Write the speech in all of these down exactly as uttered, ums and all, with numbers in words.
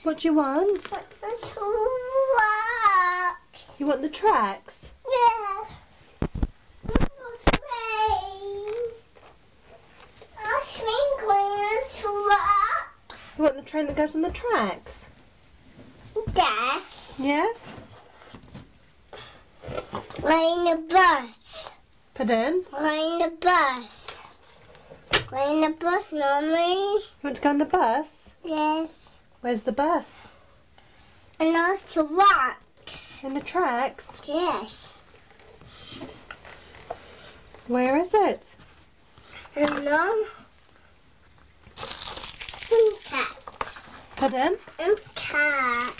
What do you want? The tracks. You want the tracks? Yes. The train. A twinkling track. You want the train that goes on the tracks? Yes. Yes. Riding the bus. Pardon? Riding the bus. Riding the bus, Mommy. You want to go on the bus? Yes. Where's the bus? And also rocks. In the tracks? Yes. Where is it? And no. And cat. Pardon? And cat.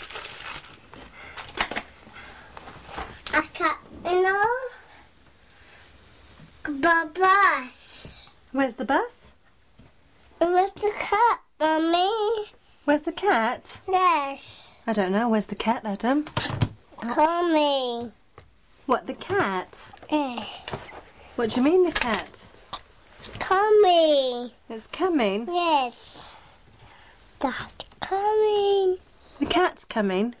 A cat, you know? The bus. Where's the bus? Where's the cat, Mommy? Where's the cat? Yes. I don't know. Where's the cat, Adam? Coming. What, the cat? Yes. What do you mean, the cat? Coming. It's coming. Yes. That's coming. The cat's coming.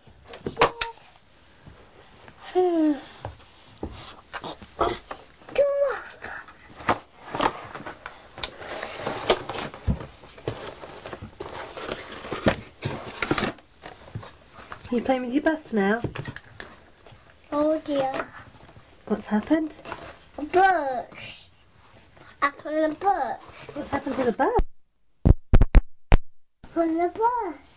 Hmm. Are you playing with your bus now? Oh dear. What's happened? A bus. Up on the bus. What's happened to the bus? On the bus.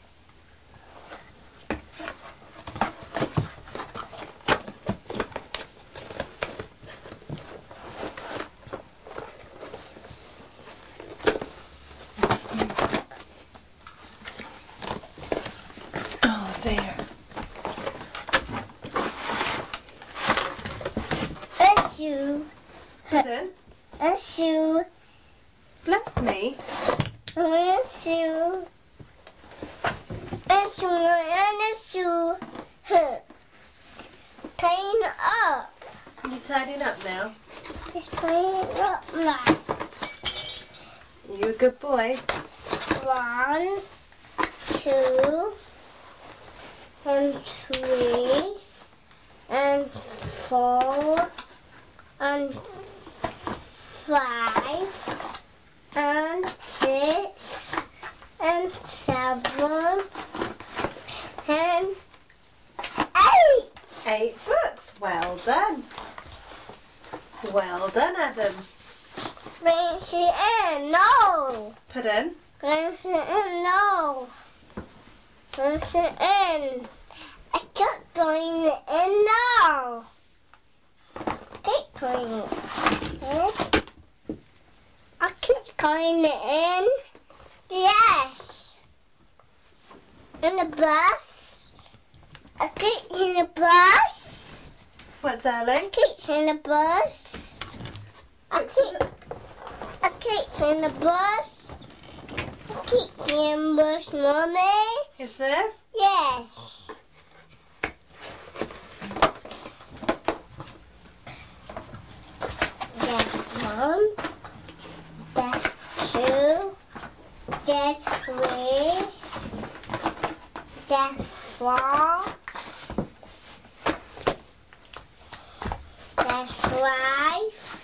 Oh dear. A shoe. Pardon? A shoe. Bless me. A shoe. A shoe and a shoe. Huh. Clean up. You tidying up now? Just clean up now. You a good boy? One, two, and three, and four, and five, and six, and seven, and eight. Eight books. Well done. Well done, Adam. Rinse it in, no. Pardon? Rinse it in, no. Rinse it in. I keep going in now. Keep going in. I keep going in. Yes. In the bus. I keep in the bus. What, darling? I keep in the bus. I keep. I keep in the bus. I keep in the bus, Mommy. Is there? Yes. That's one. That's two. That's three. That's four. That's five.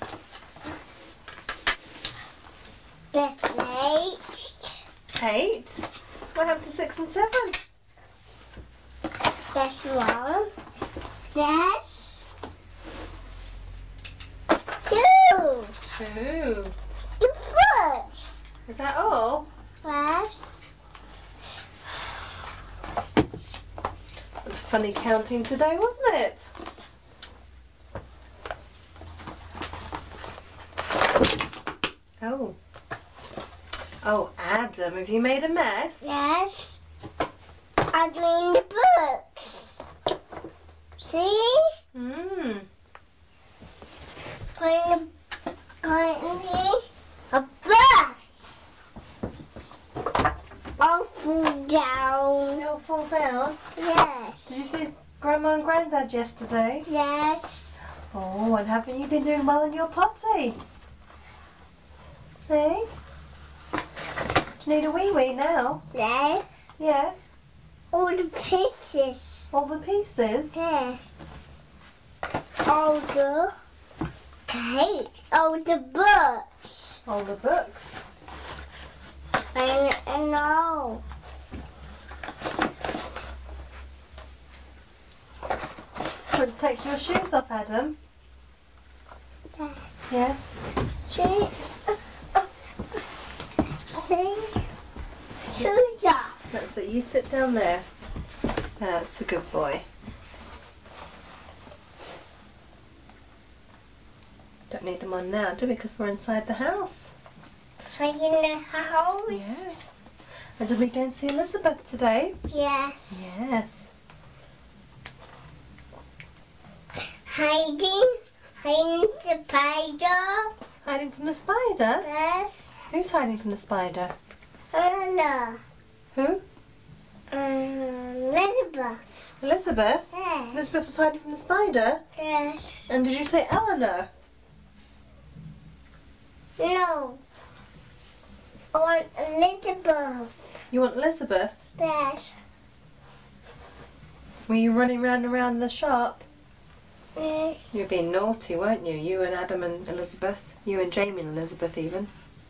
That's eight. Eight. What happened to six and seven? That's one. That's two. Two. The first. Is that all? First. It was funny counting today, wasn't it? Oh. Oh, Adam, have you made a mess? Yes. I'm doing the books. See? Mmm. Putting putting a bus. I'll fall down. It'll fall down. Yes. Did you see Grandma and Grandad yesterday? Yes. Oh, and haven't you been doing well in your potty? See? Do you need a wee wee now? Yes. Yes. All the pieces. All the pieces? Yeah. All the cake. All the books. All the books. And, and all. Want to take your shoes off, Adam? Yeah. Yes. See? See? Shoes off. That's it. You sit down there. That's a good boy. Don't need them on now, do we? Because we're inside the house. So in the house? Yes. And are we going to see Elizabeth today? Yes. Yes. Hiding? Hiding the spider? Hiding from the spider? Yes. Who's hiding from the spider? Anna. Who? Um, Elizabeth. Elizabeth? Yes. Elizabeth was hiding from the spider? Yes. And did you say Eleanor? No. I want Elizabeth. You want Elizabeth? Yes. Were you running round and round the shop? Yes. You were being naughty, weren't you? You and Adam and Elizabeth. You and Jamie and Elizabeth even.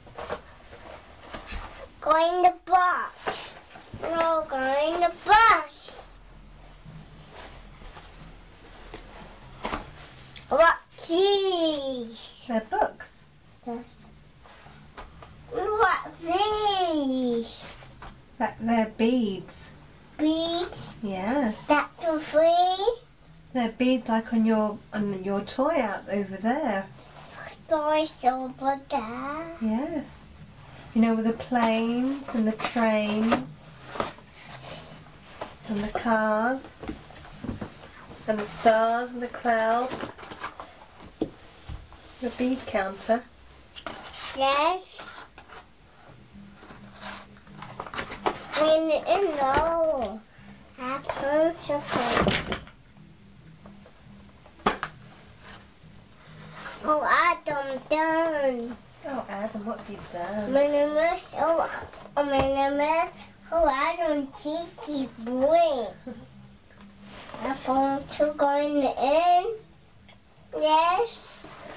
Go in the box. No, go in the box. What cheese? They're books. What these? That they're beads. Beads? Yes. That for free? They're beads like on your on your toy out over there. Toys over there. Yes. You know, with the planes and the trains and the cars and the stars and the clouds. The bead counter. Yes. And, and no. Apple chocolate. Oh, Adam done. Oh, Adam, what have you done? My name is, oh, oh, my name is, oh, Adam cheeky boy. I'm going to go in. Yes.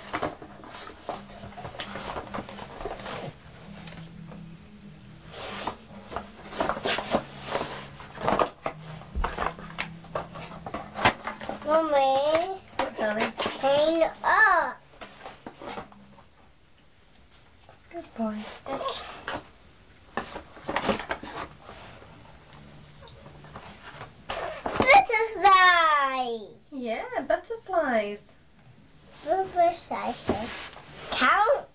Mommy, What, darling? clean up. Good boy. Butterflies. Yeah, butterflies. Butterflies. Count.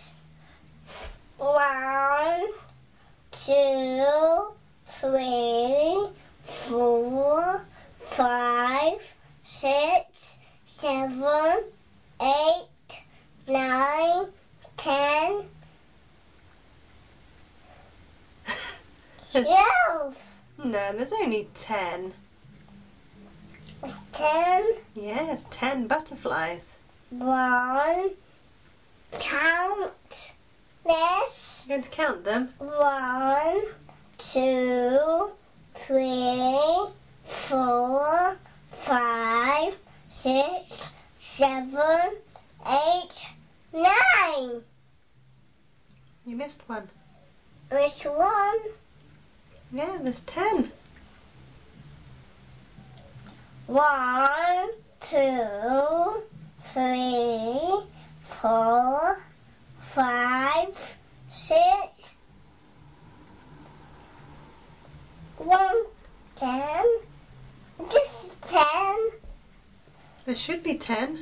One, two, three, four, five, six, seven, eight, nine, ten, There's- twelve, No, there's only ten. ten. Yes, ten butterflies. One, count this. You're going to count them? One, two, three, four, five, six, seven, eight, nine. You missed one. Which one? Yeah, there's ten. One, two, three, four, five, six, one, ten, just ten, There should be ten.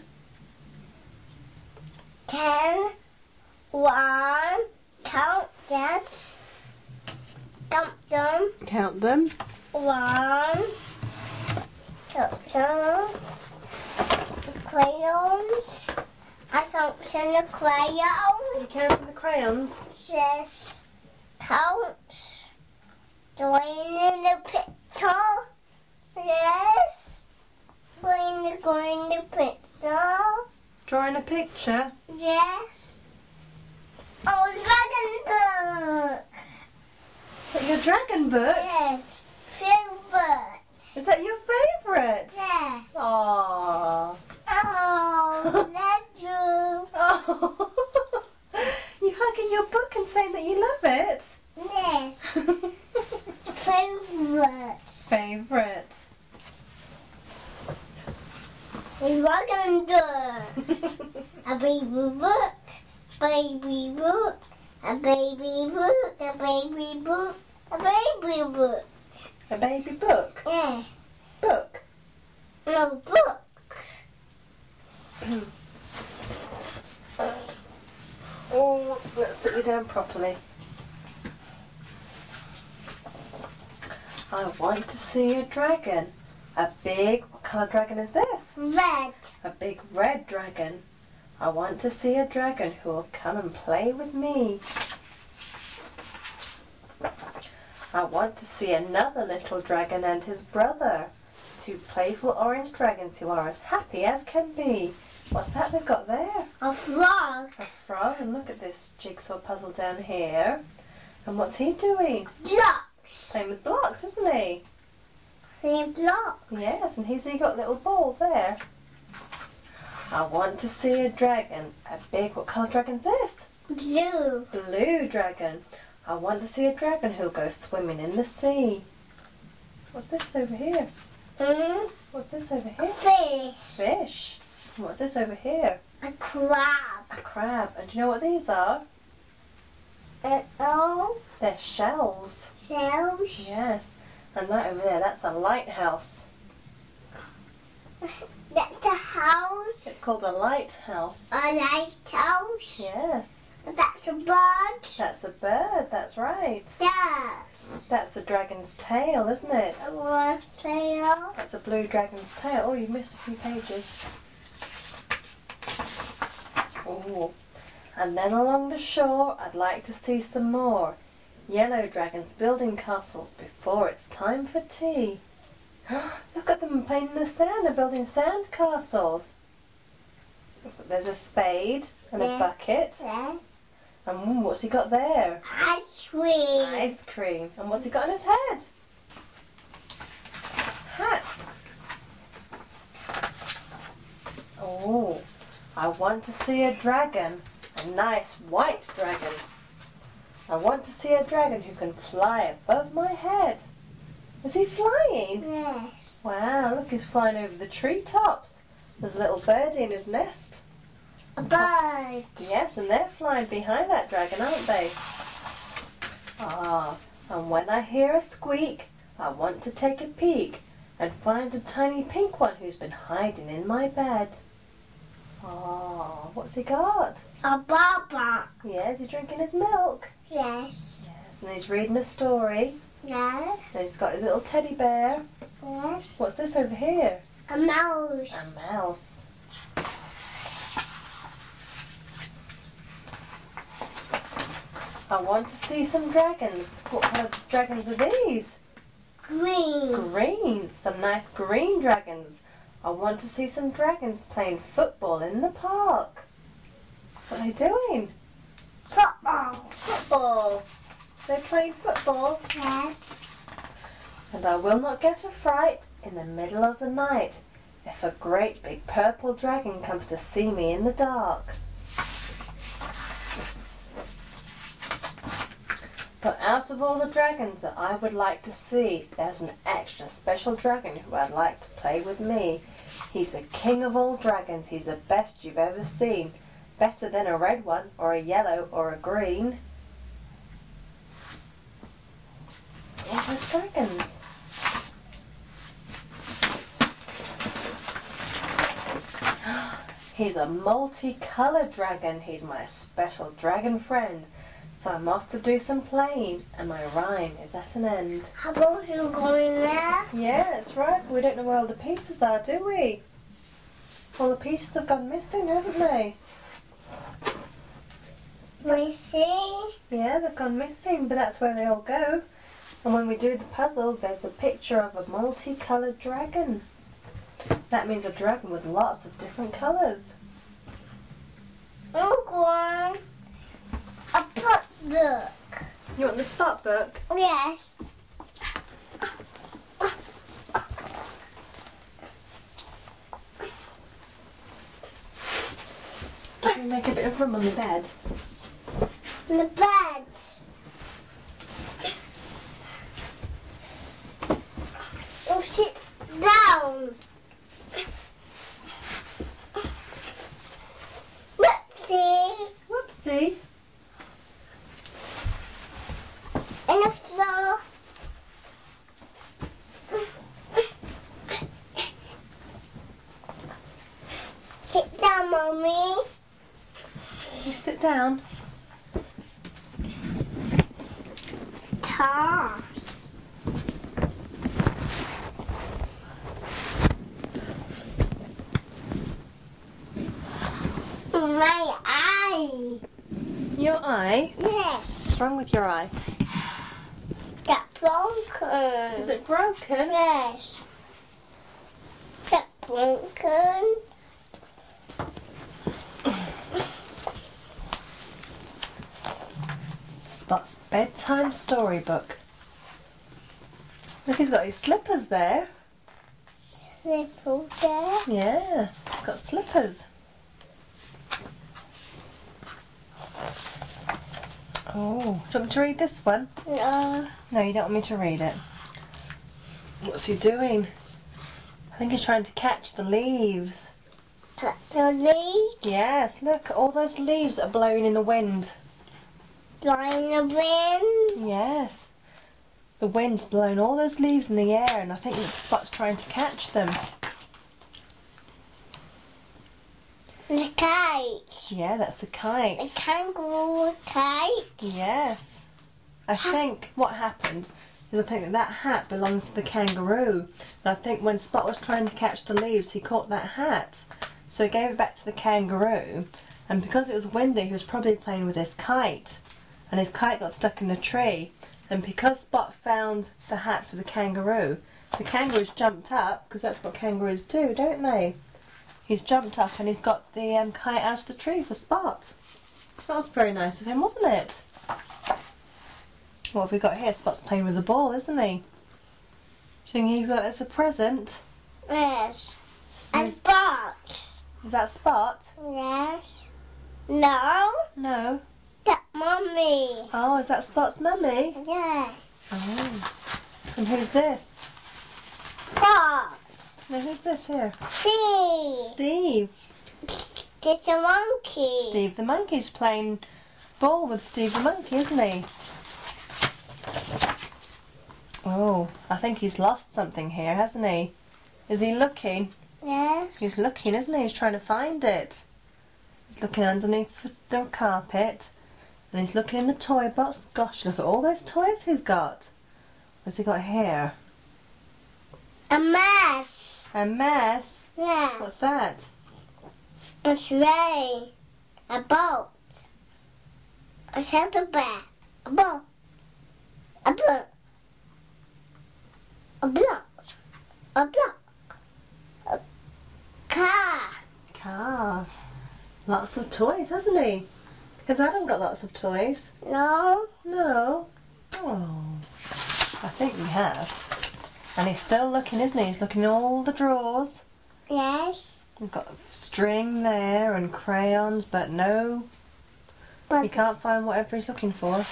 ten, one, count that, count them, Count them. one, count them, crayons, I count the crayons. You counting the crayons? Yes. Count. Going in the picture. Yes. Going to go in the picture. Drawing a picture? Yes. Oh, dragon book. Your dragon book? Yes. Silver. Is that your favourite? Yes. Aww. Oh, that's you. Oh. You hugging your book and saying that you love it? Yes. Favorite. Favourite. What gonna do? A baby book, baby book, a baby book, a baby book, a baby book. A baby book? Yeah. Book? No book. Oh, let's sit you down properly. I want to see a dragon. A big, what colour dragon is this? Red. A big red dragon. I want to see a dragon who will come and play with me. I want to see another little dragon and his brother. Two playful orange dragons who are as happy as can be. What's that they've got there? A frog. A frog. And look at this jigsaw puzzle down here. And what's he doing? Blocks. Playing with blocks, isn't he? Three blocks. Yes, and he's he got a little ball there. I want to see a dragon. A big, what colour dragon's this? Blue. Blue dragon. I want to see a dragon who'll go swimming in the sea. What's this over here? Mm, What's this over a here? fish. Fish. And what's this over here? A crab. A crab. And do you know what these are? An old They're shells. shells. Yes. And that over there, that's a lighthouse. That's a house. It's called a lighthouse. A lighthouse. Yes. That's a bird. That's a bird, that's right. That's That's the dragon's tail, isn't it? a one tail. That's a blue dragon's tail. Oh, you've missed a few pages. Oh. And then along the shore, I'd like to see some more yellow dragons building castles before it's time for tea. Look at them playing in the sand. They're building sand castles. Looks like there's a spade and Yeah. a bucket. Yeah. And mm, what's he got there? Ice cream. Ice cream. And what's he got on his head? Hat. Oh, I want to see a dragon. A nice white dragon. I want to see a dragon who can fly above my head. Is he flying? Yes. Wow, look, he's flying over the treetops. There's a little birdie in his nest. A bird. Yes, and they're flying behind that dragon, aren't they? Ah, and when I hear a squeak, I want to take a peek and find a tiny pink one who's been hiding in my bed. Ah, what's he got? A baba. Yes, he's drinking his milk. Yes. Yes, and he's reading a story. Yes. And he's got his little teddy bear. Yes. What's this over here? A mouse. A mouse. I want to see some dragons. What kind of dragons are these? Green. Green. Some nice green dragons. I want to see some dragons playing football in the park. What are they doing? Football. Football. They're playing football. Yes. And I will not get a fright in the middle of the night if a great big purple dragon comes to see me in the dark. But out of all the dragons that I would like to see, there's an extra special dragon who I'd like to play with me. He's the king of all dragons. He's the best you've ever seen. Better than a red one, or a yellow, or a green. All those dragons. He's a multicoloured dragon. He's my special dragon friend. So I'm off to do some playing, and my rhyme is at an end. How about you going there? Yeah, that's right. We don't know where all the pieces are, do we? All the pieces have gone missing, haven't they? We see. Yeah, they've gone missing, but that's where they all go. And when we do the puzzle, there's a picture of a multicoloured dragon. That means a dragon with lots of different colours. I'm going. A pot book. You want the spot book? Yes. Should we make a bit of room on the bed? On the bed. Oh, sit down. Whoopsie. Whoopsie. And the floor. Sit down, Mommy. You sit down. Toss. My eye. Your eye? Yes. What's wrong with your eye? Got broken. Is it broken? Yes. Got broken. Spot's bedtime storybook. Look, he's got his slippers there. Slipper there. Yeah, he's got slippers. Oh, do you want me to read this one? No. No, you don't want me to read it. What's he doing? I think he's trying to catch the leaves. Got the leaves. Yes, look, all those leaves that are blowing in the wind. Blowing the wind. Yes. The wind's blown all those leaves in the air and I think Spot's trying to catch them. The kite. Yeah, that's a The kite. kangaroo kite. Yes. I think what happened is I think that that hat belongs to the kangaroo. And I think when Spot was trying to catch the leaves, he caught that hat. So he gave it back to the kangaroo. And because it was windy, he was probably playing with his kite. And his kite got stuck in the tree. And because Spot found the hat for the kangaroo, the kangaroo's jumped up, because that's what kangaroos do, don't they? He's jumped up and he's got the um, kite out of the tree for Spot. That was very nice of him, wasn't it? What have we got here? Spot's playing with the ball, isn't he? Do you think he got it as a present? Yes. And Yes. box. Is that Spot? Yes. No. No. That Mommy. Oh, is that Spot's mummy? Yeah. Oh. And who's this? Pot. No, who's this here? See. Steve. There's a monkey. Steve the monkey's playing ball with Steve the monkey, isn't he? Oh, I think he's lost something here, hasn't he? Is he looking? Yes. He's looking, isn't he? He's trying to find it. He's looking underneath the, the carpet. And he's looking in the toy box. Gosh, look at all those toys he's got. What's he got here? A mess. A mess. Yeah. What's that? A sleigh. A boat. A shelter bag. A boat. A boat. A block. A block. A car. Car. Lots of toys, hasn't he? Has Adam got lots of toys? No. No. Oh. I think we have. And he's still looking, isn't he? He's looking in all the drawers. Yes. We've got string there and crayons, but no. He But can't find whatever he's looking for.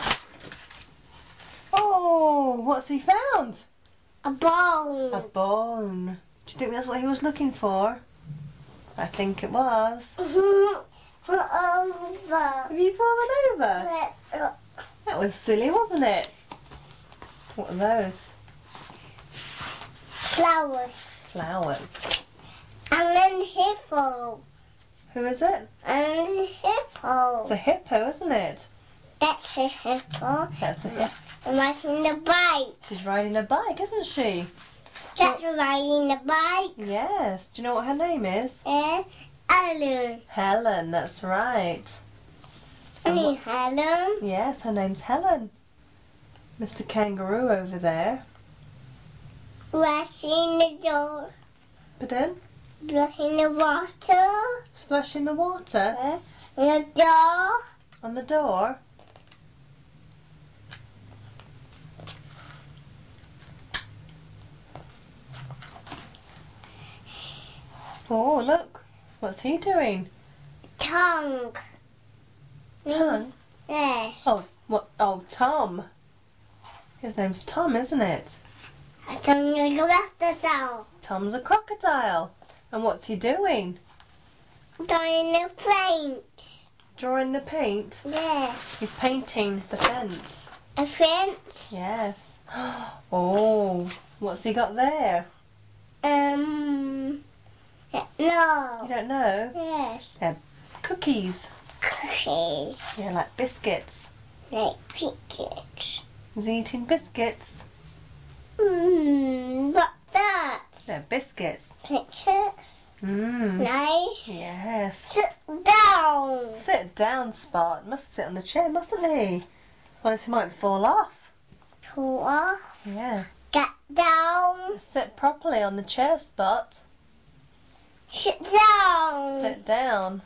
Oh, what's he found? a bone. A bone. Do you think that's what he was looking for? I think it was. For over. Have you fallen over? That was silly, wasn't it? What are those? Flowers. Flowers. And then hippo. Who is it? And hippo. It's a hippo, isn't it? That's a hippo. That's a hippo. And riding the bike. She's riding a bike, isn't she? That's riding the bike. Yes. Do you know what her name is? And Ellen. Helen, that's right. And And what- Helen. Yes, her name's Helen. Mister Kangaroo over there. Washing the door. But then, Blocking the water. splashing the water And the door. on the door. Oh, look. What's he doing? Toy. tongue. Tongue? Yes. Oh, what? Oh, Tom. His name's Tom, isn't it? A tongue is left down. Tom's a crocodile. And what's he doing? Doing the paint. Drawing the paint. Yes. He's painting the fence. A fence. Yes. Oh, what's he got there? Um. You No. don't know? Yes. They're cookies. Cookies. Yeah, like biscuits. Like biscuits. He's eating biscuits. Mmm. What that? They're biscuits. Pictures. Mmm. Nice. Yes. Sit down. Sit down, Spot. Must sit on the chair, mustn't he? Otherwise he might fall off. Pull off. Yeah. Get down. Sit properly on the chair, Spot. Sit down. Sit down.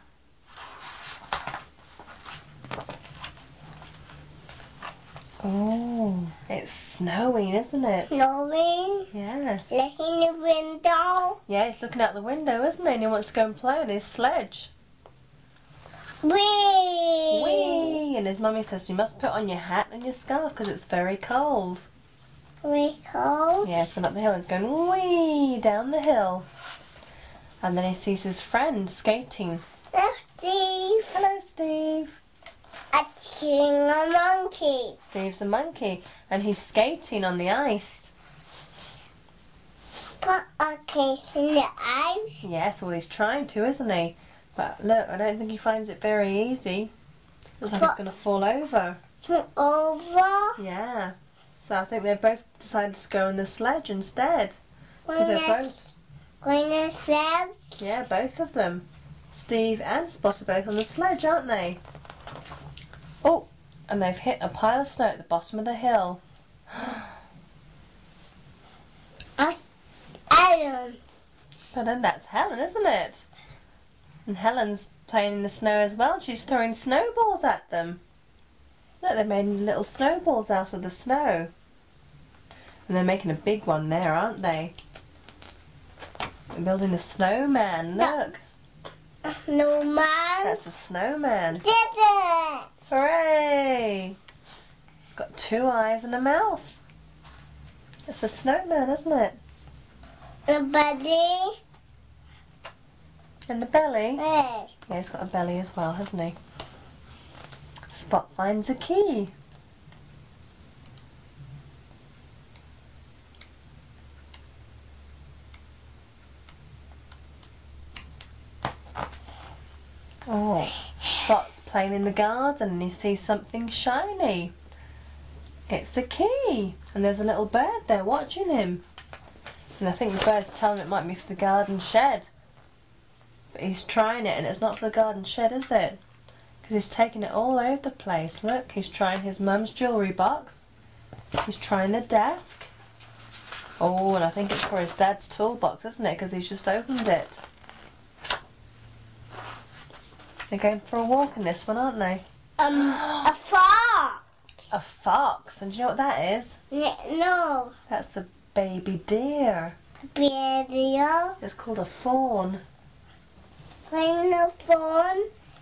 Oh, it's snowing, isn't it? Snowing. Yes. Look in the window. Yeah, he's looking out the window, isn't he? And he wants to go and play on his sledge. Whee! Whee! And his mummy says you must put on your hat and your scarf because it's very cold. We go. Yeah, he's going up the hill and he's going whee down the hill. And then he sees his friend skating. Steve. Hello, Steve. A king a monkey. Steve's a monkey and he's skating on the ice. Put a case in the ice. Yes, well, he's trying to, isn't he? But look, I don't think he finds it very easy. Looks like he's going to fall over. Over. Yeah. So I think they've both decided to go on the sledge instead. Because they're both... Going to sledge. Yeah, both of them. Steve and Spot are both on the sledge, aren't they? Oh, and they've hit a pile of snow at the bottom of the hill. Ellen. But then that's Helen, isn't it? And Helen's playing in the snow as well. She's throwing snowballs at them. Look, they've made little snowballs out of the snow. And they're making a big one there, aren't they? They're building a snowman. Look. No man. That's a snowman. Did it. Hooray! Got two eyes and a mouth. It's a snowman, isn't it? The belly. And the belly. Yes. Yeah, he's got a belly as well, hasn't he? Spot finds a key. Oh, Spot's playing in the garden and he sees something shiny. It's a key. And there's a little bird there watching him. And I think the bird's telling him it might be for the garden shed. But he's trying it and it's not for the garden shed, is it? Because he's taking it all over the place. Look, he's trying his mum's jewellery box. He's trying the desk. Oh, and I think it's for his dad's toolbox, isn't it? Because he's just opened it. They're going for a walk in this one, aren't they? Um, a fox. A fox. And do you know what that is? No. That's a baby deer. Baby. It's called a fawn. Playing the phone.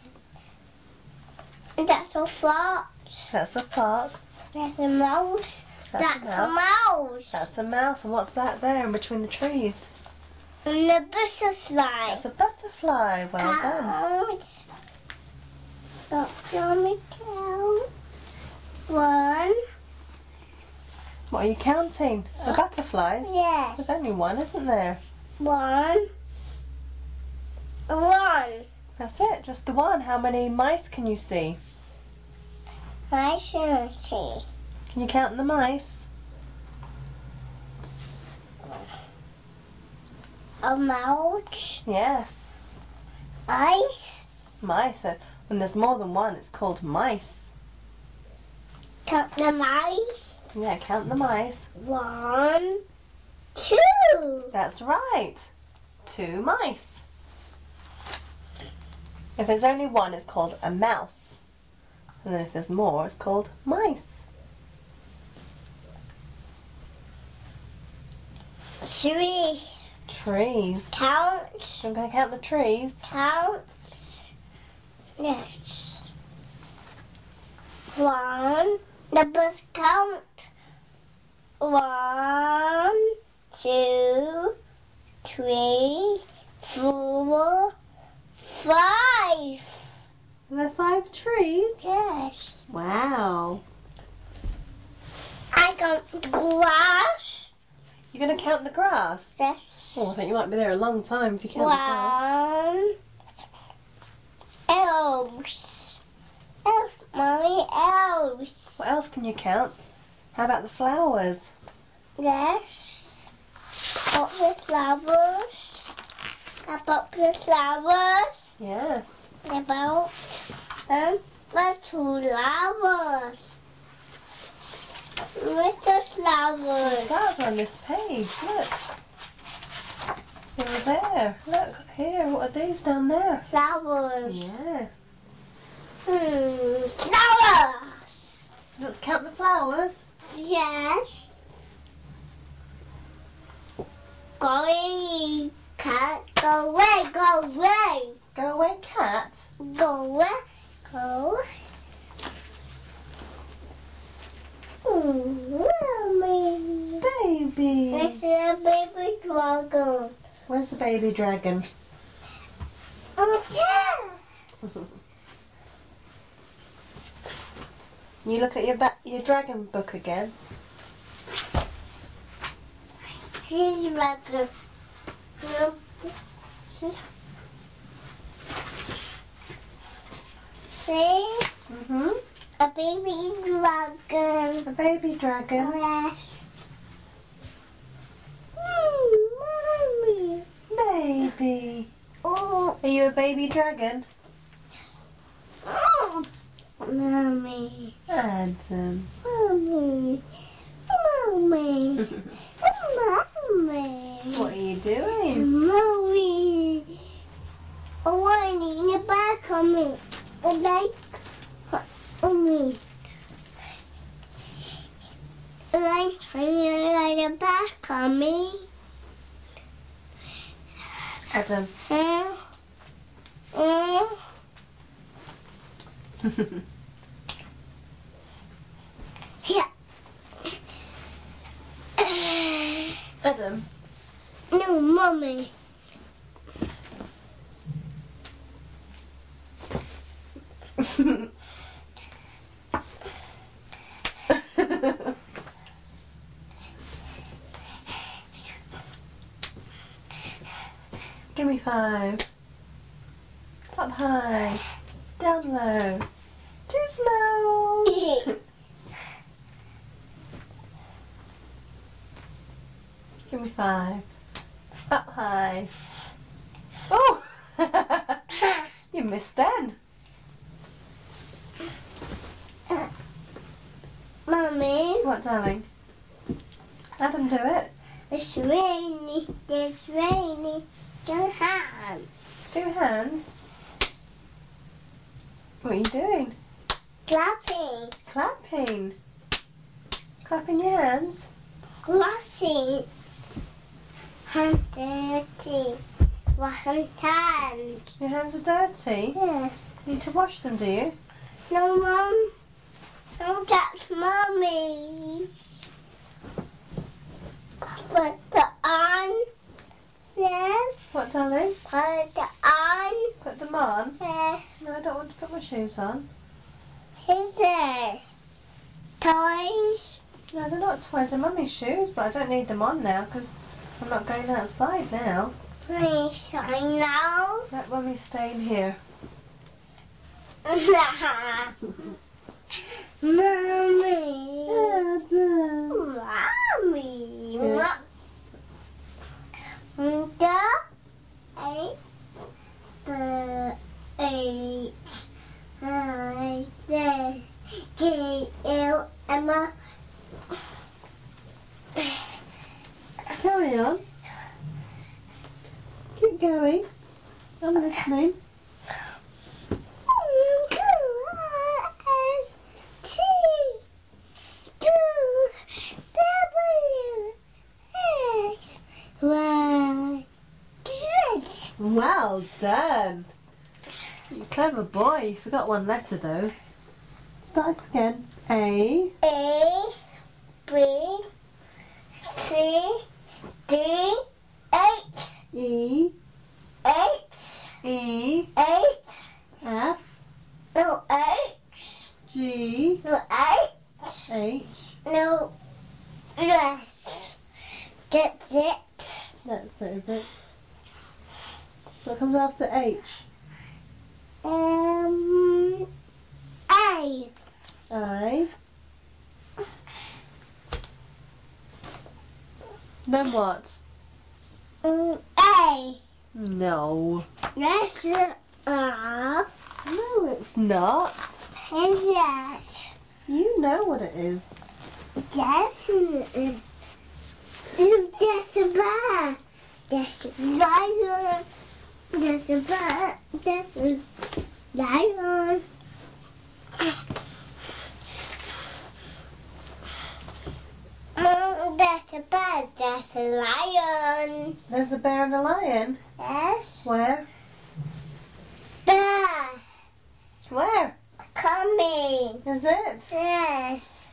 That's a fox. That's a fox. That's a mouse. That's, That's a, a mouse. mouse. That's a mouse. And what's that there in between the trees? And the butterfly. That's a butterfly. Well done. Count. Let me count. One. What are you counting? The butterflies? Yes. There's only one, isn't there? One. One. That's it, just the one. How many mice can you see? I should see. Can you count the mice? A mouse. Yes. Ice. Mice. When there's more than one, it's called mice. Count the mice. Yeah, count the mice. One. Two. That's right. Two mice. If there's only one, it's called a mouse. And then if there's more, it's called mice. Three. Trees. Count. I'm going to count the trees. Count. Yes. One. Numbers count. One, two, three, four, five. Are there five trees? Yes. Wow. I got the grass. You're going to count the grass? Yes. Oh, I think you might be there a long time if you count the grass. One. Elves. Elves, Mommy, elves. What else can you count? How about the flowers? Yes. Pop the flowers. About the flowers. Yes. About um the flowers. With the flowers. Flowers are on this page, look. They're there. Look, here, what are these down there? Flowers. Yeah. Hmm. Flowers. Let's count the flowers. Yes. Go away, cat. Go away. Go away. Go away, cat. Go away. Go. Hmm. Mommy. Baby. This is a baby dragon. Where's the baby dragon? Oh, You look at your ba- your dragon book again. she's dragon. See? Mhm. A baby dragon. A baby dragon. Yes. Mm, mommy. Baby. Oh. Are you a baby dragon? Oh. Mommy. Adam. Mommy. Mommy. Mommy. What are you doing? Mommy. Oh, I need a back on me. I like on me. I like I like a back on me. Adam. Huh? Uh, yeah. Adam. No, mommy. Give me five. Up high. Down low. Too slow. Give me five. Up high. Oh! You missed then. Mommy, What, darling? Adam, do it. it's rainy. It's rainy. Don't have. Two hands. What are you doing? Clapping. Clapping. Clapping your hands. Washing. Hands dirty. Washing hands. Your hands are dirty. Yes. You need to wash them, do you? No, Mum. Don't catch Mommy. Put the on. Yes. What, darling? Put the on. Put them on? Yes. No, I don't want to put my shoes on. Here's it. Toys. No, they're not toys. They're mummy's shoes, but I don't need them on now because I'm not going outside now. Please, I know. Let mummy stay in here. Mommy. Adam. Mommy. Yeah. The eight. The eight. I say K L Emma. Carry on. Keep going. I'm listening. S T two W X Y Z. Well done. You Clever boy. You forgot one letter though. Start again. A. A, B, C, D, H, E. H, E. H, F. no H, G. no H, H. no S. That's it. That's it, is it? What comes after H? Um, A. I. Then what? Um, A. No. That's a. Uh, No, it's not. is that? You know what it is. That's a. That's a bird. That's a lion. That's a bird. That's a lion. Mom, that's a bird. That's a lion. There's a bear and a lion. Yes. Where? Bear Where? coming. Is it? Yes.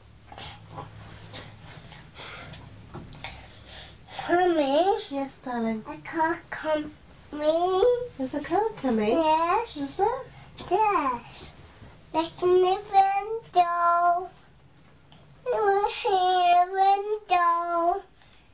Coming. Yes, darling. A car coming. There's a car coming. Is Yes. there? Yes. That's in the window. We're in the window.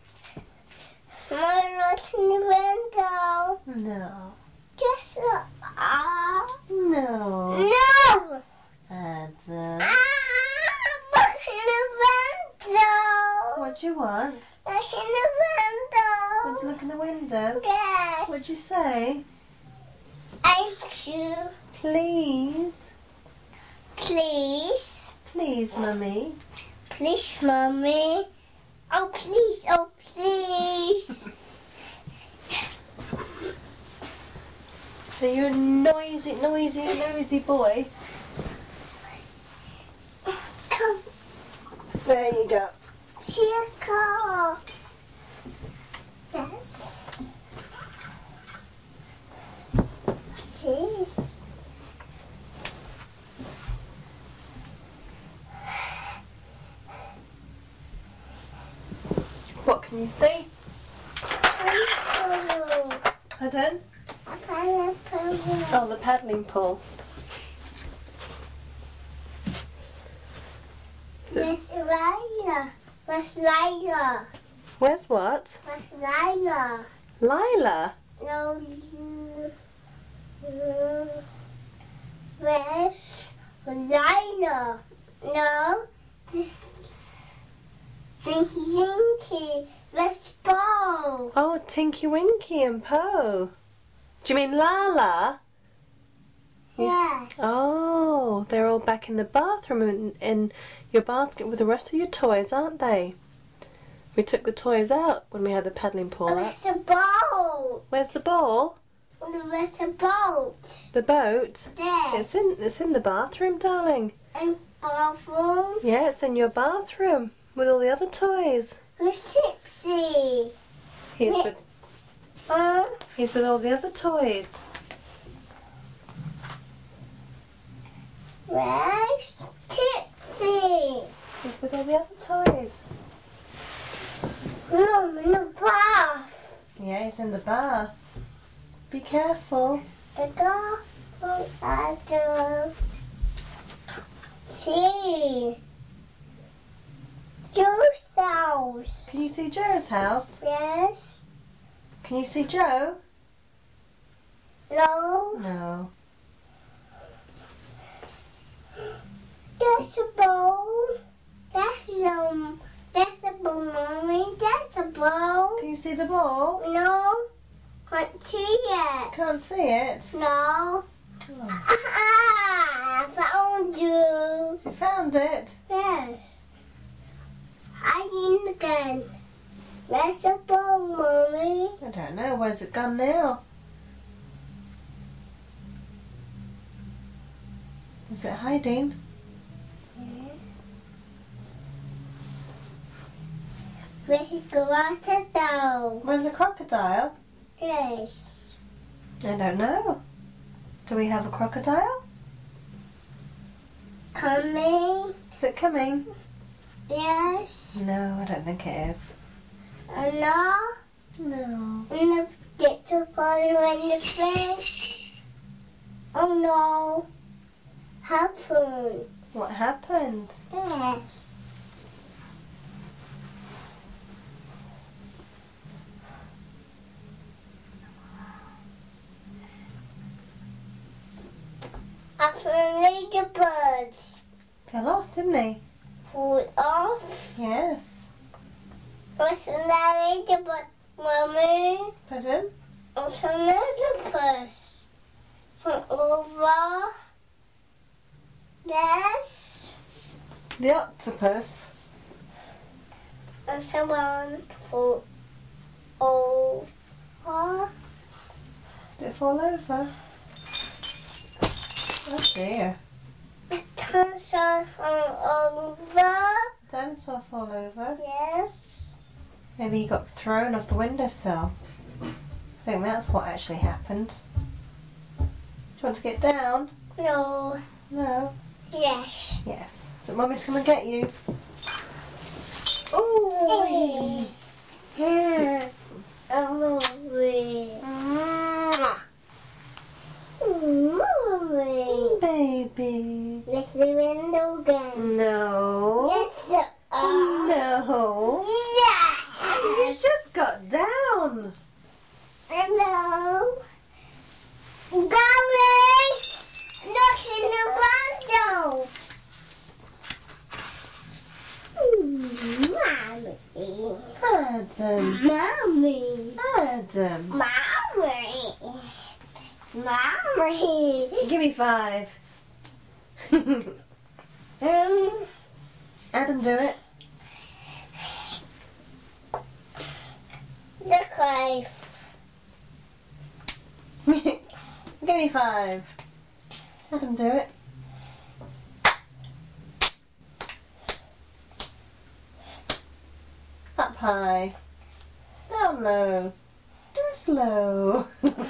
I look in the window. No. Just uh, ah. No. No. Adam. Ah, look in the window. What do you want? Look in the window. Want to look in the window? Yes. What'd you say? Thank you. Please. Please. Please, Mummy. Please, Mommy. Oh, please. Oh, please. Are you a noisy, noisy, noisy boy? Come, There you go. Chico. Yes. See? What can you see? Pineapple. Pardon? A pineapple. Oh, the paddling pool. Miss Lila. Miss Lila. Where's what? Miss Lila. Lila. No, you. you- Miss Lila. No, this. Tinky Winky. Miss Ball. Oh, Tinky Winky and Po. Do you mean Lala? Yes. Oh, they're all back in the bathroom in, in your basket with the rest of your toys, aren't they? We took the toys out when we had the paddling pool out. It's a boat. Where's the ball? It's a boat. The boat? Yes. It's in it's in the bathroom, darling. And bathroom. Yeah, it's in your bathroom with all the other toys. Who's Tipsy? He's Yeah. with Uh, he's with all the other toys. where's Tipsy? He's with all the other toys. Mom, in the bath. Yeah, he's in the bath. Be careful. The dog will do. See. Joe's house. Can you see Joe's house? Yes. Can you see Joe? No. No. That's a bowl. That's um. That's a bowl, mommy. That's a bowl. Can you see the ball? No. Can't see it. Can't see it. No. Oh. Ah, I found you. You found it. Yes. Hiding again. That's a bowl, mommy. I don't know. Where's it gone now? Is it hiding? Where's the crocodile? Where's the crocodile? Yes. I don't know. Do we have a crocodile? Coming. Is it coming? Yes. No, I don't think it is. No. No. And the get to follow in the face. Oh no. Happened. What happened? Yes. After the birds Fell off, didn't he? fall off. Yes. What's the ladybird, Mommy? Pardon? What's another bus? From over. Yes. The octopus. And someone fall over. Did it fall over? Oh dear. It turns on over. Dinosaur fall over. Yes. Maybe he got thrown off the windowsill. I think that's what actually happened. Do you want to get down? No. No. Yes. Yes. Do you want me to come and get you? Oh. Yeah. Oh, Mommy. Mommy. Baby. Let's the window again. No. Yes. Uh, No. Yeah. You just got down. Hello. Mommy. Look in the window. Mommy. Adam. Mommy. Adam. Mommy. Mommy. Give me five. Um, Adam, do it. the knife. Give me five. Adam, do it. Up high. Down low. Down slow.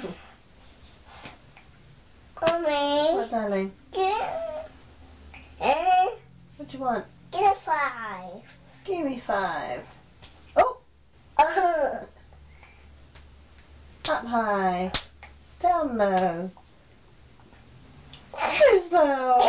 Mommy. What, darling? Get, uh, What do you want? get a five. Give me five. Oh! Uh, Up high. Down low. Too slow.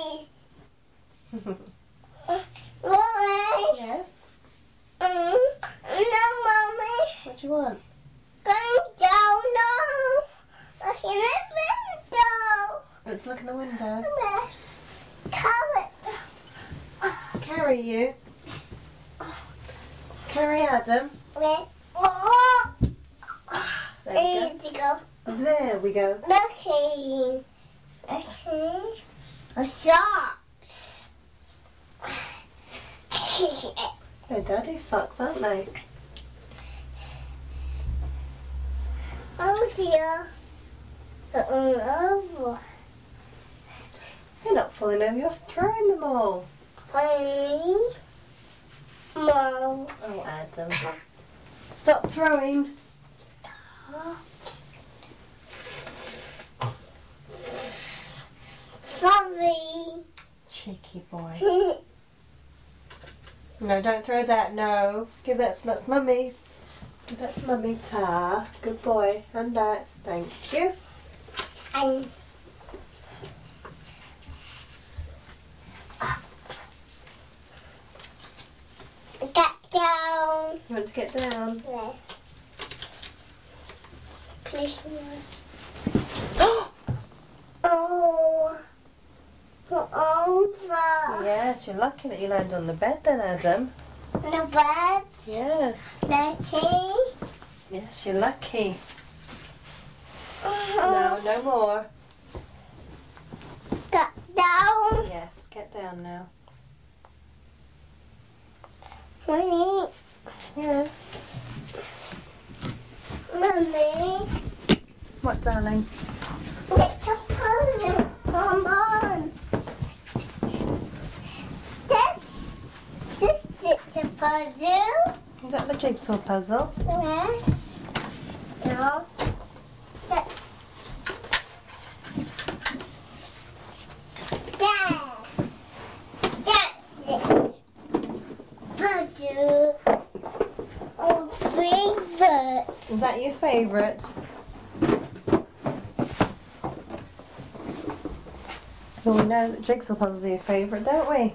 Mommy. Yes? Um, no, Mommy. What do you want? Going down now. Look in the window. Let's look in the window. Yes. Carrot. Carry you. Carry Adam. Wait. Oh. There we There you go. go. There we go. Looking. Okay. A socks. They're Daddy's socks, aren't they? Oh dear. Over. You're not falling over, you're throwing them all. Funny. Mom. Oh, Adam. Stop throwing. Sorry. Cheeky boy. No, don't throw that, no. Give that to that's Mummy's. Give that to Mummy. Ta. Good boy. And that. Thank you. And get down. You want to get down? Yeah. Please. Oh. Over. Yes, you're lucky that you landed on the bed then, Adam. The bed. Yes. Lucky. Yes, you're lucky. No, no more. Get down. Yes, get down now. Mommy. Yes. Mommy. What, darling? Make a puzzle. Come on. This. This is a puzzle. Is that the jigsaw puzzle? Yes. No. That. you. Oh, favorite. Is that your favourite? Well, we know that jigsaw puzzles are your favourite, don't we?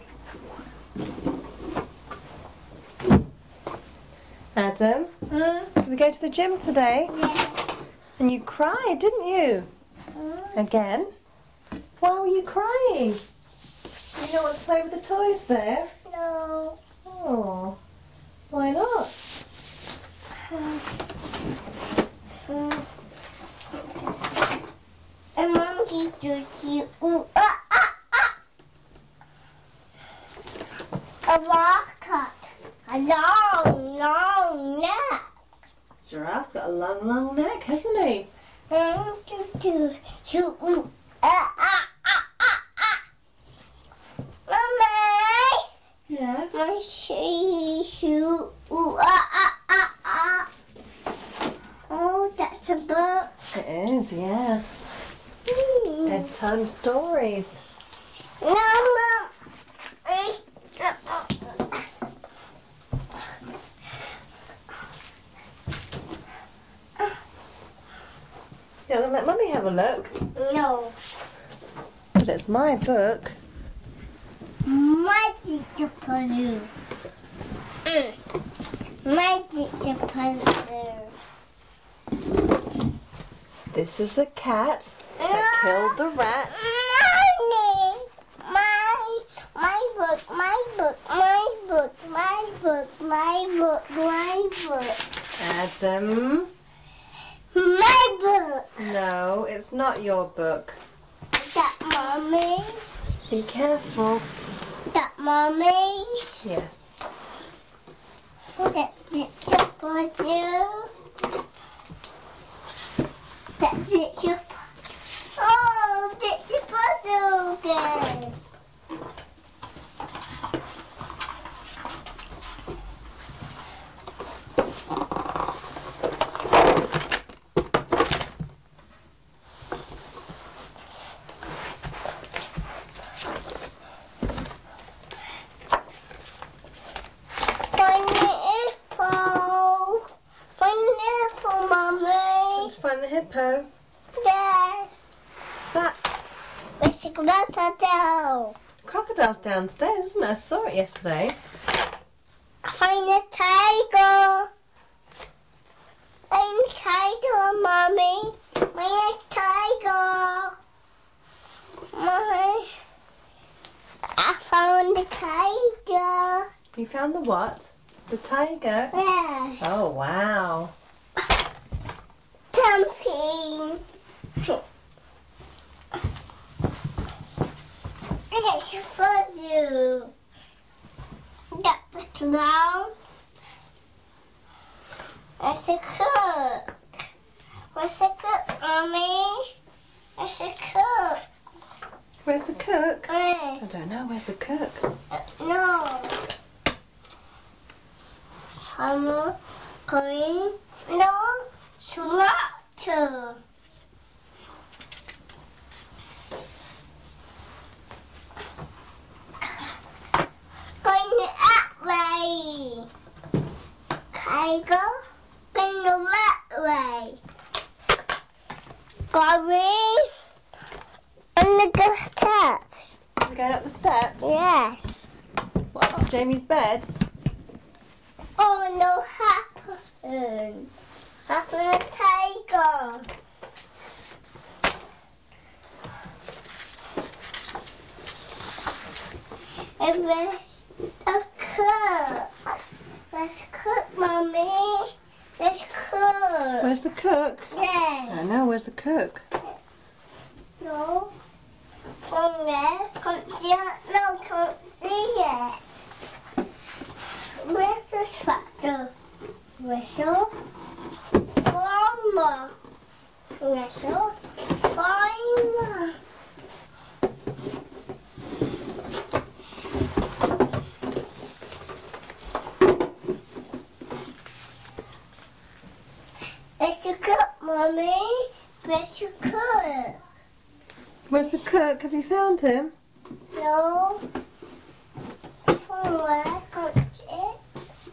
Adam, Hmm? did we go to the gym today? Yeah. And you cried, didn't you? Hmm? Again? Why were you crying? You don't want to play with the toys there? No. Oh, why not? Hmm. And Mom gives you to ooh, ah, ah, ah. A rocket. A long, long neck. Giraffe's got a long, long neck, hasn't he? And do do shoot ooh, ah, ah, ah, ah, ah. Mommy. Yes. I see shoot ooh, ah, ah, ah, ah. Oh, that's a book. It is, yeah. Hmm. Bedtime stories. No, Mom. I- Yeah, well, let Mummy have a look. No. But it's my book. My teacher puzzle. Mm. My teacher puzzle. This is the cat that killed the rat. Mommy. My, my book, my book, my book, my book, my book, my book. Adam. My book. No, it's not your book. That Mommy. Be careful. That Mommy's. Yes. That teacher puzzle. That teacher puzzle. Oh, teacher puzzle again. Pineapple. Pineapple, Mommy. Let's find the hippo. Yes. That Let's go back to down. crocodile's downstairs, isn't it? I saw it yesterday. Find the tiger. Find the tiger, Mommy. Find the tiger. Mommy. I found the tiger. You found the what? The tiger? Yes. Oh, wow. Jumping. It's for you. That's the clown. That's a cook. What's a cook, Mommy? That's a cook. Where's the cook? Eh, I don't know. Where's the cook? no. Hammer, green, no, tractor. Going that way. Tiger, going that way. Going on the steps. We're going up the steps. Yes. What, up to Jamie's bed? Oh no, happen. Happen a tiger. And there's a cook. Let's cook, Mommy. Let's cook. Where's the cook? I Yes. don't know. Where's the cook? No. From there. Can't see it. No, can't see it. Where's the tractor? Whistle. Farmer. Whistle. Farmer. Let's cook, Mommy. Let's cook. Where's the cook? Have you found him? No. From where? Can't see it.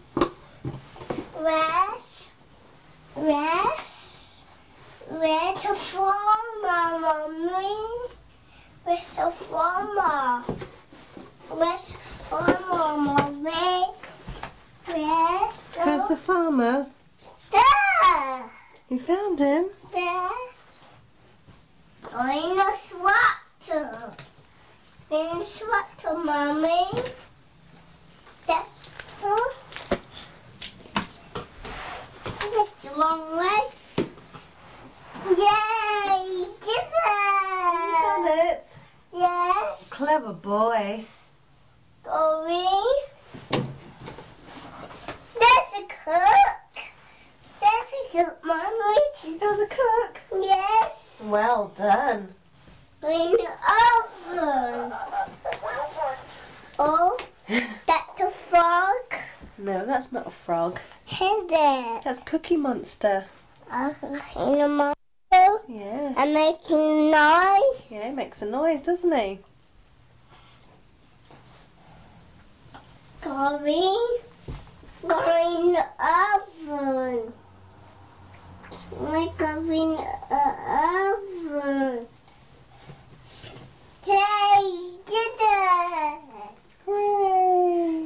farmer? Where's farmer, Mommy? Where's Where's the farmer? there? You found him? There's in a sweater. In a sweater, Mommy. That's huh? That's the wrong way. Yay! Did it! Done it. Yes. Clever boy. Going. There's a cook. There's a cook, Mommy. You found the cook? Yes. Well done. In the oven. Oh, that's a frog. No, that's not a frog. Here's it. That's Cookie Monster. Uh, in the mouth. Yeah. I'm making noise. Yeah, he makes a noise, doesn't he? Going. Going in the oven. We're going in the oven. Yay! Did it! Hooray!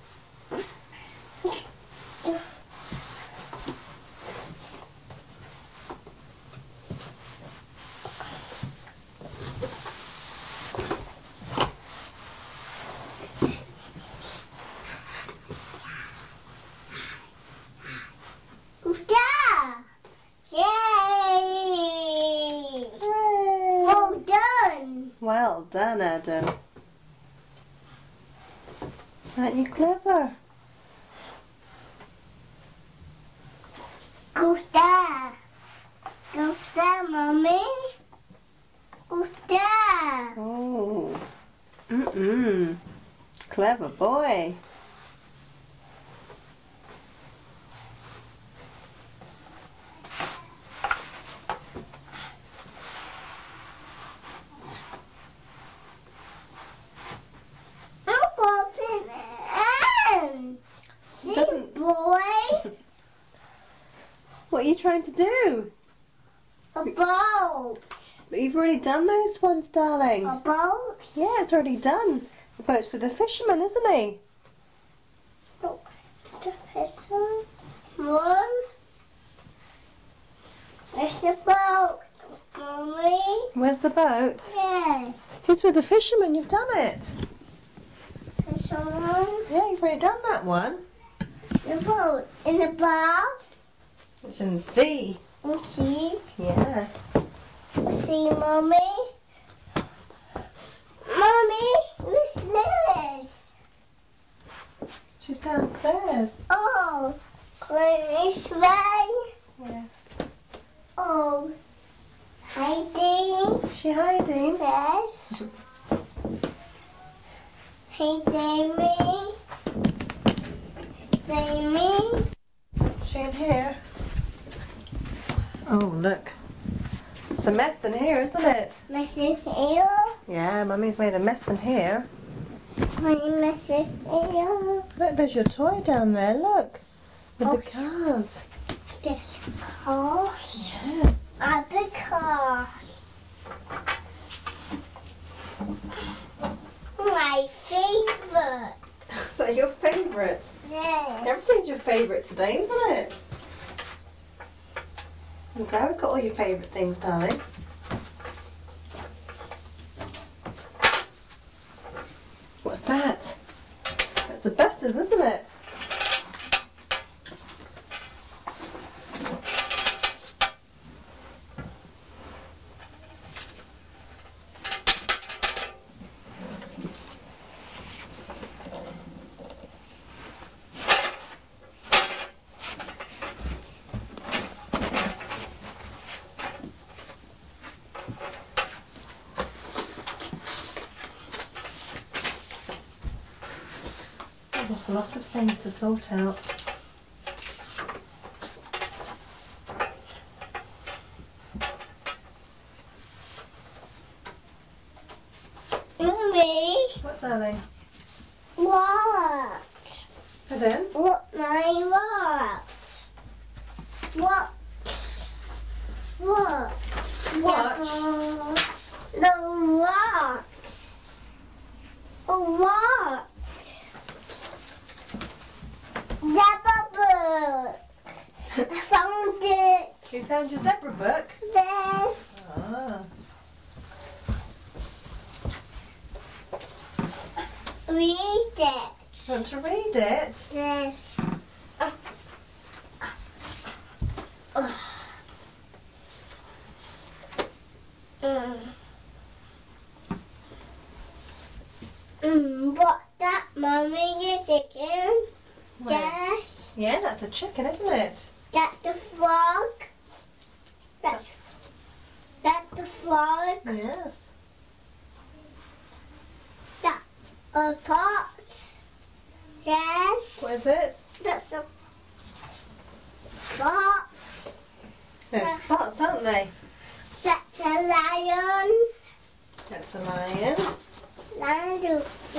Ooh-da! Yay! Hooray! Well done! Well done, Adam. Aren't you clever? Ooh-da! Ooh-da, Mommy! Ooh-da! Oh. Mm-mm. Clever boy. I'm going in. See, Doesn't- boy? What are you trying to do? A boat. But you've already done those ones, darling. A boat? Yeah, it's already done. The boat's with the fisherman, isn't he? Look, the fisherman. One. There's the boat, Mommy. Where's the boat? Yes. It's with the fisherman. You've done it. Fisherman. Yeah, you've already done that one. The boat. In the bath. It's in the sea. See? Yes. See, Mommy? Mommy, who's this? She's downstairs. Oh, going this way. Yes. Oh, hiding. Is she hiding? Yes. Hey, Jamie. Jamie. Is she in here? Oh, look. It's a mess in here, isn't it? Messy here. Yeah, Mummy's made a mess in here. My messy here. Look, there's your toy down there, look. With Oh. the cars. This cars. Yes. Other cars. My favorite. Is that your favourite? Yes. Everything's your favourite today, isn't it? I'm glad we've got all your favourite things, darling. What's that? That's the buses, isn't it? There's lots of things to sort out. Mommy, What, darling? what? Pardon? What my what? What? What? Watch. Uh, the what? Oh, what? Zebra book. I found it. You found your zebra book? Yes. Ah. Read it. Want to read it? Yes. Uh, uh, mm. Mm, what's that, Mommy? You chicken? Where? Yes. Yeah, that's a chicken, isn't it? That's the frog. That's that's the frog. Yes. That a pot. Yes. What is it? That's a pot. They're spots, aren't they? That's a lion. That's a lion. Lion do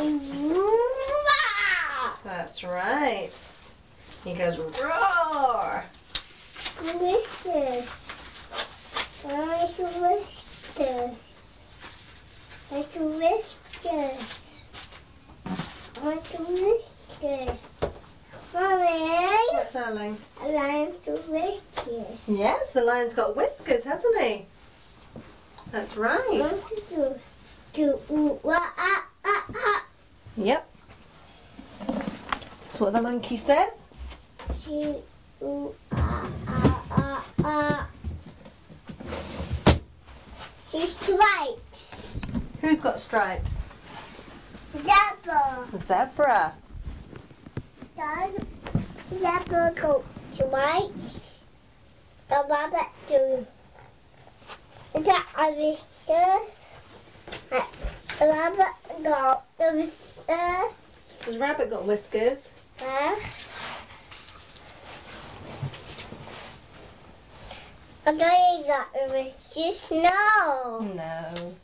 That's right. He goes roar. whiskers. I like whiskers. I like whiskers. I like whiskers. Mommy, What, darling? I like the whiskers. Yes, the lion's got whiskers, hasn't he? That's I right. want to do ooh, wah, ah, ah, ah. Yep. That's what the monkey says. She, ooh, ah, ah, ah, ah. She stripes. Who's got stripes? Zebra. Zebra. Does zebra go stripes? The rabbit do. Is that a whiskers? The rabbit got the whiskers. Has rabbit got whiskers? Yes. I know that it was just no. No.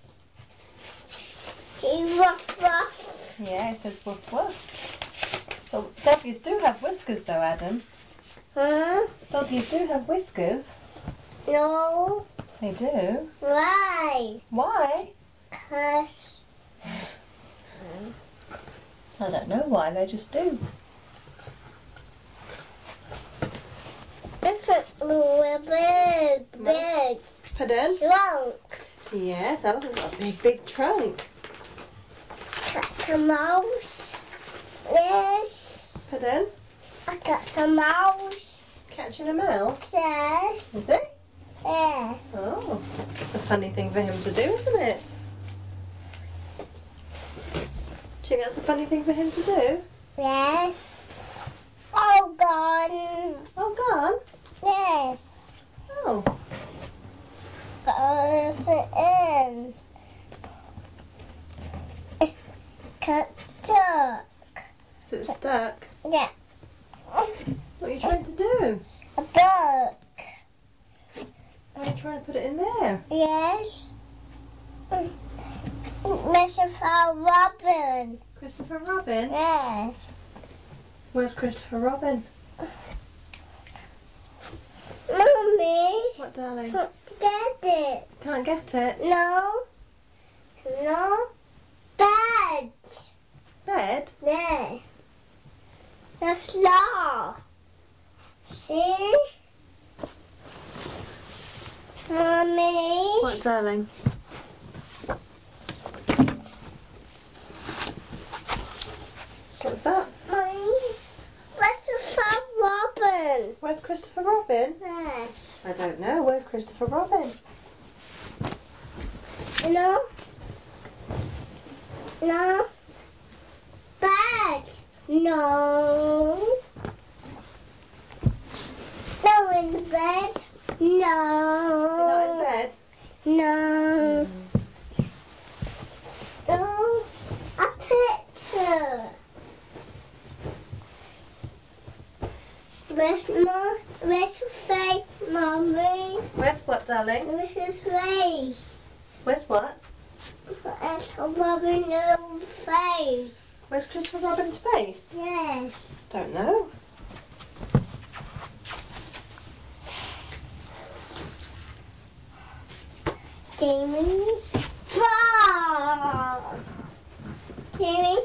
He ruff ruff. Yeah, it says woof woof. But doggies do have whiskers though, Adam. Huh? Doggies do have whiskers. No. They do. Why? Why? Cause I don't know why, they just do. it's a little big, big Pardon? trunk. Yes, elephant's got a big, big trunk. Got a mouse. Yes. Pardon? I got a mouse. Catching a mouse? Yes. Is it? Yes. Oh, it's a funny thing for him to do, isn't it? Do you think that's a funny thing for him to do? Yes. Oh, gone. Oh, gone? Yes. Oh. Gone in. Cut tuck. Is it stuck? Yeah. What are you trying to do? A book. Are you trying to put it in there? Yes. Christopher Robin. Christopher Robin? Yes. Where's Christopher Robin? Mommy. What, darling? Can't get it. Can't get it. No. No. Bed. Bed? There. The floor. See? Mommy. What, darling? What's that? Mommy. Where's the Christopher Robin? Where's Christopher Robin? There. I don't know. Where's Christopher Robin? No. No. Bed. No. No in the bed. Is he not in No. bed? No. No. A picture. Where's my, where's your face, Mommy? Where's what, darling? Where's his face? Where's what? Where's Robin's face? Where's Christopher Robin's face? Yes. Don't know. Jamie. Frog. Jamie.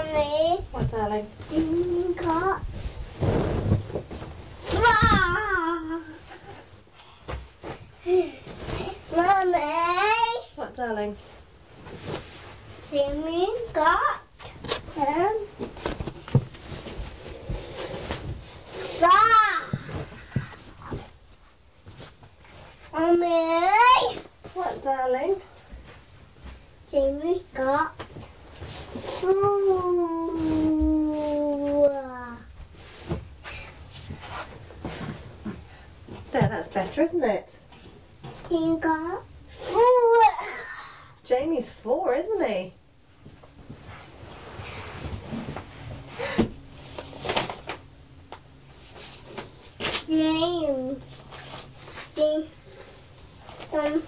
Mommy, What, darling? you got fly. Mommy, What, darling? Jimmy got um, fly. Mommy, What, darling? Jimmy got food. There, that's better, isn't it? He got food. Jamie's four, isn't he? James. James. Um,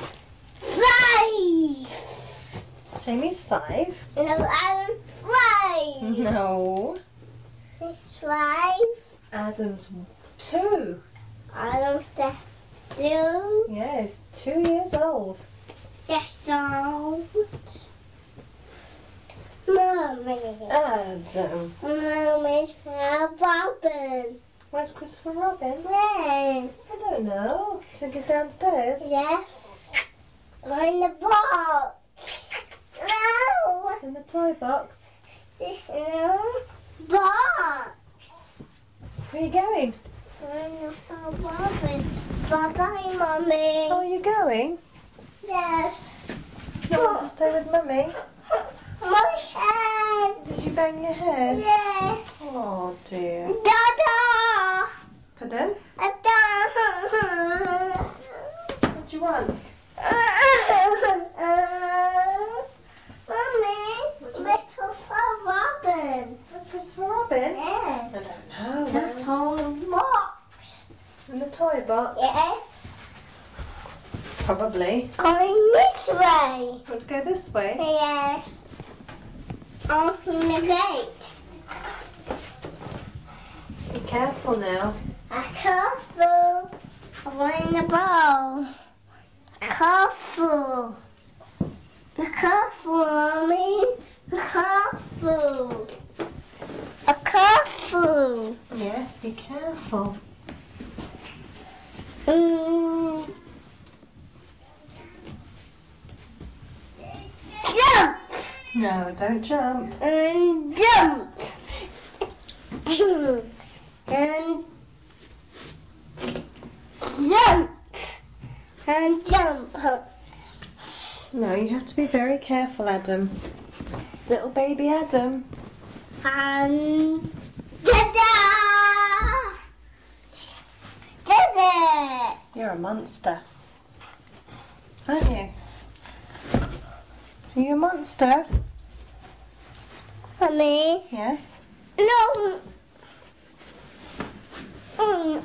five. Jamie's five. No, I'm five. No. Six, five. Adam's two. I don't have two. Yeah, he's two years old. Yes, old. Mommy. Adam. Mommy's for Robin. Where's Christopher Robin? Yes. I don't know. Do you think he's downstairs? Yes. In the box. No. He's in the toy box. No. Box. Where are you going? Robin. Bye-bye, Mommy. Oh, are you going? Yes. You want to stay with Mummy? My head. Did you bang your head? Yes. Oh dear. Dada. Pardon? Dada. What do you want? Mommy, little for Robin. Where's Christopher Robin? Yes. I don't know. The Where is whole box. in the toy box? Yes. Probably. Going this way. Want to go this way? Yes. Open the gate. Be careful now. A careful. In the bowl. Careful. Careful, Mommy. Careful. A careful. Yes, be careful. Mm. Jump No, don't jump. and jump and jump and jump. No, you have to be very careful, Adam. Little baby Adam. And ta-da! Did it! You're a monster. Aren't you? Are you a monster? Mommy, Yes. no. Mm.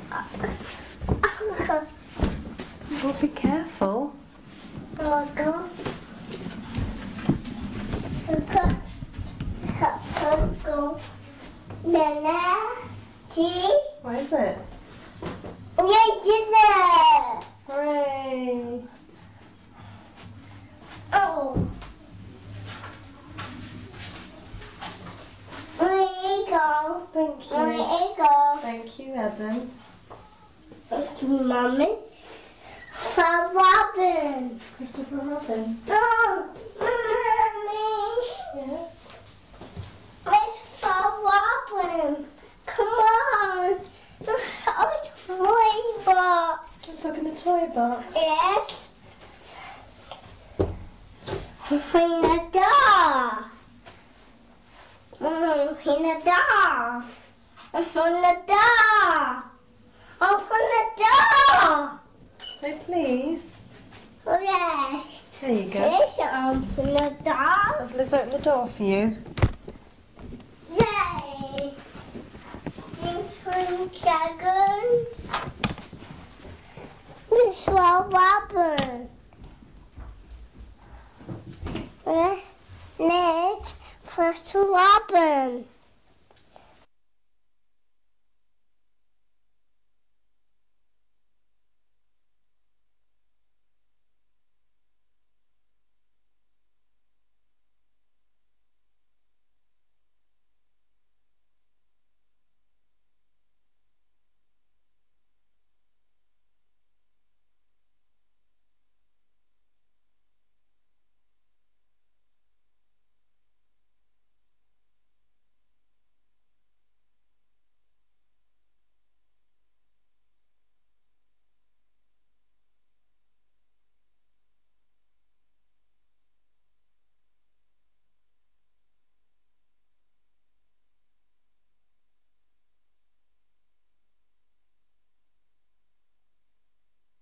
Well, be careful. Go, go. Go, go, go, go. Nana, see? What is it? We did it! Hooray! Oh. There you go. Thank There you. you go. Thank you, Adam. Thank you, Mommy. For Robin. Christopher Robin. No, Mommy. Yes. It's for Robin. Come on. Oh, toy box. Just look in the toy box. Yes. In the door. Mm, in the door. Open the door. Open the door. Say please. Oh, yes. There you go. Please open the door. Let's, let's open the door for you. Yay. Different dragons. This will Robin. Let's press Robin.